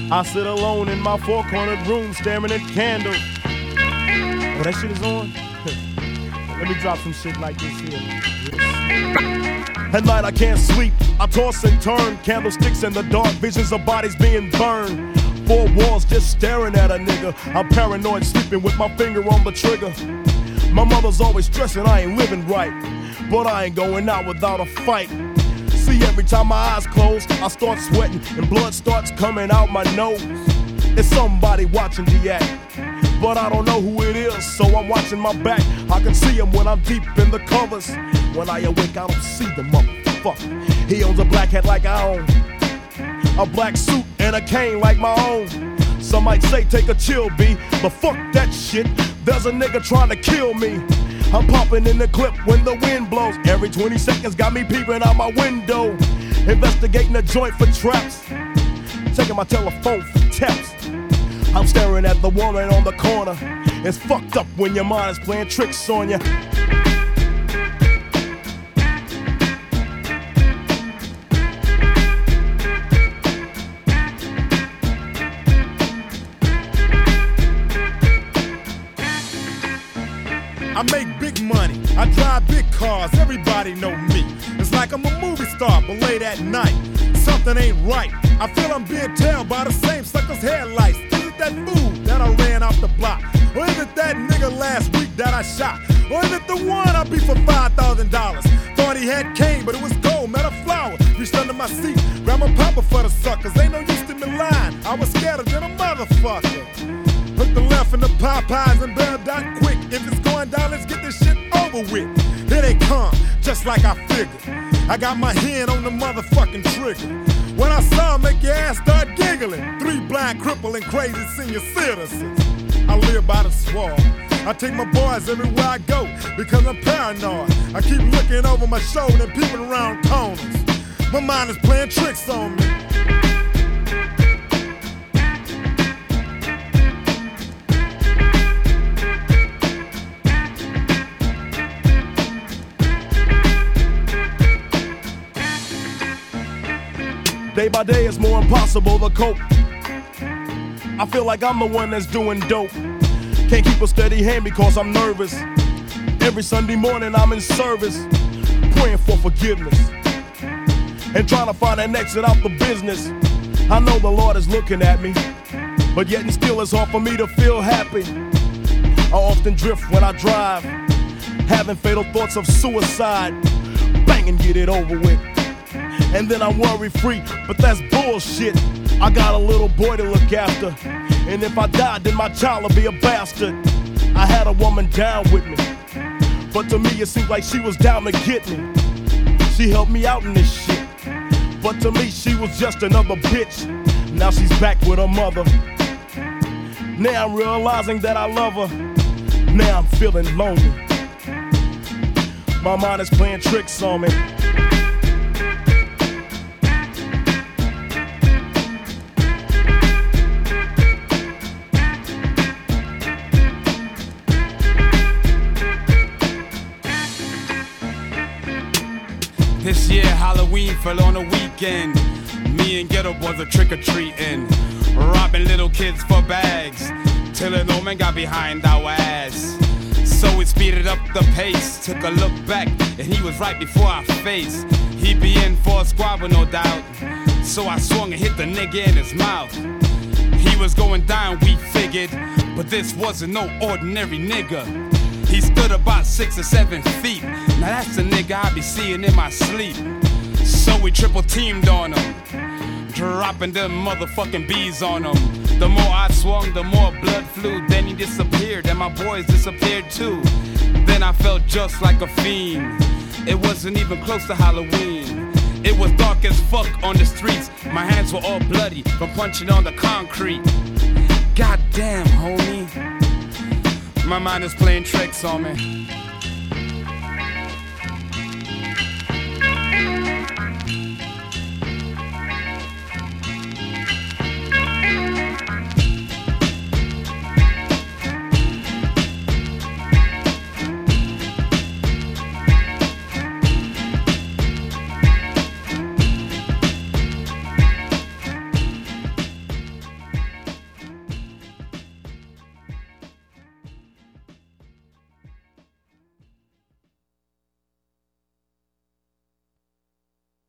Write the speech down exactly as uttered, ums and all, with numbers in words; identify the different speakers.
Speaker 1: I sit alone in my four-cornered room staring at candles. Oh, that shit is on? Let me drop some shit like this here. At night I can't sleep, I toss and turn. Candlesticks in the dark, visions of bodies being burned. Four walls just staring at a nigga. I'm paranoid, sleeping with my finger on the trigger. My mother's always stressing I ain't living right, but I ain't going out without a fight. See, every time my eyes close, I start sweating and blood starts coming out my nose. It's somebody watching the act, but I don't know who it is, so I'm watching my back. I can see him when I'm deep in the covers. When I awake, I don't see the motherfucker. He owns a black hat like I own, a black suit and a cane like my own. Some might say take a chill, B, but fuck that shit. There's a nigga trying to kill me. I'm popping in the clip when the wind blows. Every twenty seconds got me peeping out my window. Investigating a joint for traps, checking my telephone for taps. I'm staring at the woman on the corner. It's fucked up when your mind is playing tricks on you.
Speaker 2: I make big money, I drive big cars, everybody know me. It's like I'm a movie star, but late at night, something ain't right. I feel I'm being tailed by the same sucker's headlights. Is it that fool that I ran off the block? Or is it that nigga last week that I shot? Or is it the one I beat for five thousand dollars? Thought he had cane, but it was gold, met a flower. Reached under my seat, grabbed my papa for the suckers. Ain't no use to me lying, I was scared than a motherfucker. Hook the left in the Popeyes and bail dot quick. If it's going down, let's get this shit over with. Here they come, just like I figured. I got my hand on the motherfucking trigger. When I saw 'em, make your ass start giggling. Three blind, crippled, and crazy senior citizens. I live by the swamp. I take my boys everywhere I go because I'm paranoid. I keep looking over my shoulder and peeping around corners. My mind is playing tricks on me.
Speaker 1: Day by day it's more impossible to cope. I feel like I'm the one that's doing dope. Can't keep a steady hand because I'm nervous. Every Sunday morning I'm in service, praying for forgiveness and trying to find an exit out the business. I know the Lord is looking at me, but yet and still it's hard for me to feel happy. I often drift when I drive, having fatal thoughts of suicide. Bang and get it over with, and then I'm worry free, but that's bullshit. I got a little boy to look after, and if I die, then my child will be a bastard. I had a woman down with me, but to me it seemed like she was down to get me. She helped me out in this shit, but to me she was just another bitch. Now she's back with her mother. Now I'm realizing that I love her. Now I'm feeling lonely. My mind is playing tricks on me.
Speaker 3: This year Halloween fell on a weekend. Me and Ghetto Boys are trick-or-treating, robbing little kids for bags, till an old man got behind our ass. So we speeded up the pace, took a look back, and he was right before our face. He be in for a squabble, no doubt, so I swung and hit the nigga in his mouth. He was going down, we figured, but this wasn't no ordinary nigga. He stood about six or seven feet. Now that's the nigga I be seeing in my sleep. So we triple teamed on him, dropping them motherfucking bees on him. The more I swung, the more blood flew. Then he disappeared, and my boys disappeared too. Then I felt just like a fiend. It wasn't even close to Halloween. It was dark as fuck on the streets. My hands were all bloody from punching on the concrete. Goddamn, homie, my mind is playing tricks on me.